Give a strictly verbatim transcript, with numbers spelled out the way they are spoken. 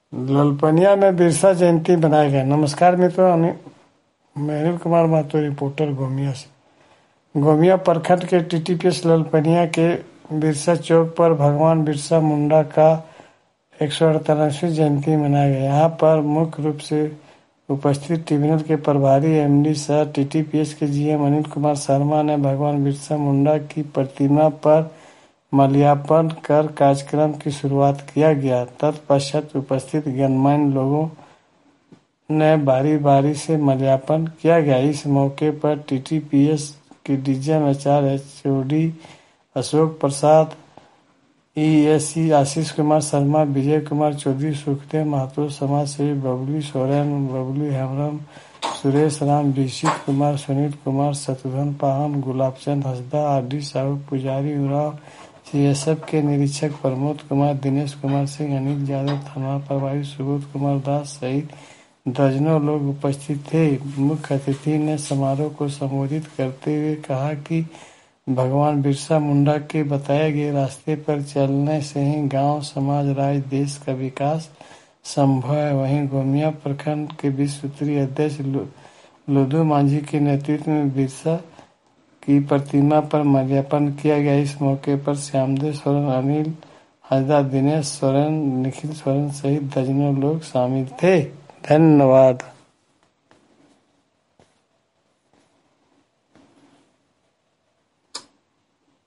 ललपनिया में बिरसा जयंती मनाया गया। नमस्कार मित्रों, मैं अनिल कुमार महतो, रिपोर्टर गोमिया से। गोमिया प्रखंड के टीटीपीएस ललपनिया के बिरसा चौक पर भगवान बिरसा मुंडा का एक सौ अड़तालीसवीं जयंती मनाया गया। यहाँ पर मुख्य रूप से उपस्थित ट्रिब्यूनल के प्रभारी एमडी सह टीटीपीएस के जीएम अनिल कुमार शर्मा ने भगवान बिरसा मुंडा की प्रतिमा पर माल्यार्पण कर कार्यक्रम की शुरुआत किया गया। तत्पश्चात उपस्थित गणमान्य लोगों ने बारी बारी से माल्यार्पण किया गया। इस मौके पर टीटीपीएस के DGM HR HOD Ashok Prasad, EAC Ashish Kumar Sharma, Vijay Kumar Chaudhary, Sukhdev Mahto, समाज सेवी बबलू सोरेन, बबलू हेम्ब्रम, सुरेश राम, विशित कुमार, सुनील कुमार, शत्रुघ्न पाहन, गुलाबचंद हंसदा, आरडी साहू, पुजारी उराव, सीएसएफ के निरीक्षक प्रमोद कुमार, दिनेश कुमार सिंह, अनिल यादव, थाना प्रभारी सुबोध कुमार दास सहित दर्जनों लोग उपस्थित थे। मुख्य अतिथि ने समारोह को संबोधित करते हुए कहा कि भगवान बिरसा मुंडा के बताए गए रास्ते पर चलने से ही गांव, समाज, राज्य, देश का विकास संभव है। वहीं गोमिया प्रखंड के बीस सूत्रीय अध्यक्ष लुदू मांझी के नेतृत्व में बिरसा की प्रतिमा पर माल्यार्पण किया गया। इस मौके पर श्यामदेव सोरेन, अनिल हंसदा, दिनेश सोरेन, निखिल सोरेन सहित दर्जनों लोग शामिल थे। धन्यवाद।